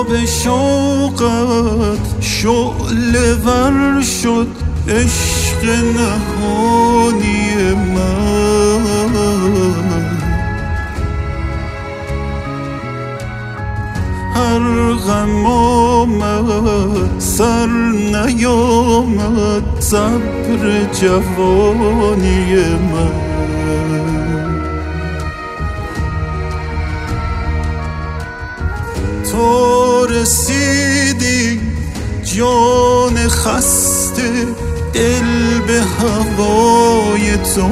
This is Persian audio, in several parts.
به شوقت شعله ور شد عشق نهانی من. هر غم آمد سر نیامد صبر جوانی من. تو رسیدی جان خسته دل به هوای تو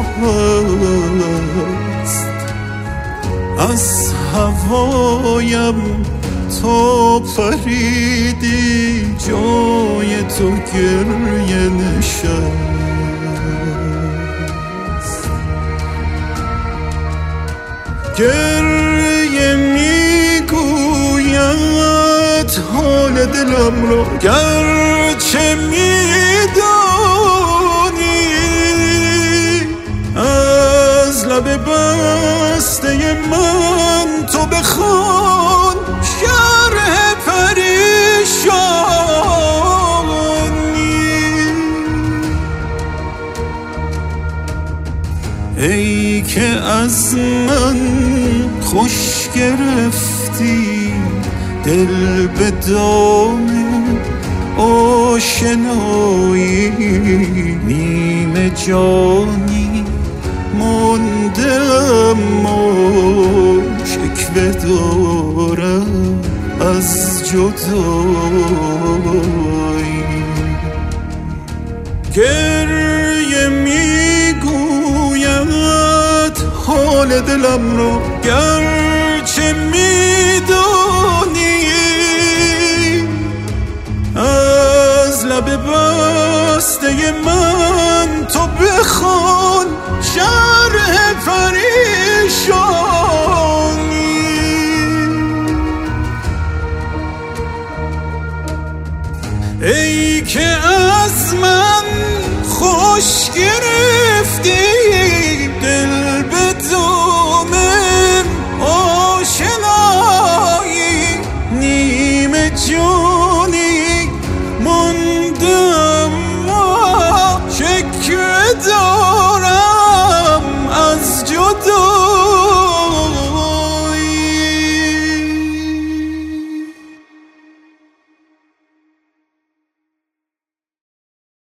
هست. از هوایم تو پریدی جای تو گریه نشست. گریه میگوید حال دلم را گرچه میدانی. از لب بسته من تو بخوان شرح پریشانی. ای که از من خوش گرفتی دل به دام آشنایی. نیمه جانی مونده اما شکوه دارم از جدایی. گریه میگوید حال دلم را گرچه میدانی. از لب بسته من تو بخوان شرح پریشانی. ای که از من خوش گرفتی